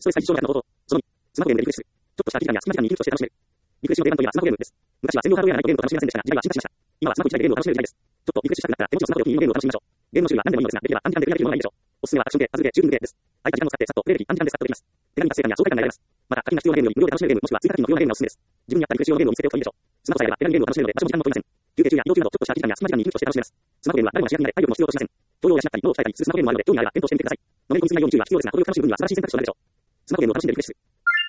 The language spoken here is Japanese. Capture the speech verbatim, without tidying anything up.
ストレス解消の方法。そのに、スマホゲームでリフレッシュ。ちょっとした空き時間や隙間時間にリフレッシュとして楽しめる。リフレッシュの定番といえばスマホゲームです。昔は専用ハードウェアがないとゲームを楽しめませんでしたが、時代は進化しました。今はスマホ一台でゲームを楽しめる時代です。ちょっとリフレッシュしたくなったら、手持ちのスマホでお気に入りのゲームを楽しみましょう。ゲームの種類は何でもいいのですが、できれば短期間でクリアできるものがいいでしょう。おすすめはアクションゲー、パズルゲー、シューティングゲームです。空いた時間を使ってさっとプレイでき、短期間でスカッとできます。手紙達成感や爽快感が得られます。また、課金が必要なゲームより無料で楽しめるゲーム、もしくは追加課金の不要なゲームがおすすめです。自分に合ったリフレッシュ用のゲームを見つけておくといいでしょう。スマホさえあれば手軽にゲームを楽しめるので、場所も時間も取りません。休憩中や移動中など、ちょっとした空き時間や隙間時間にリフレッシュとして楽しめます。スマホゲームは誰もが主役になれ、体力も必要としません。動揺を養ったり、脳を鍛えたりするスマホゲームもあるので、興味があれば検討してみてください。のめり込みすぎないように注意は必要ですが、これを楽しむ分には素晴らしい選択肢となるでしょう。スマホゲームを楽しんでリフレッシュする。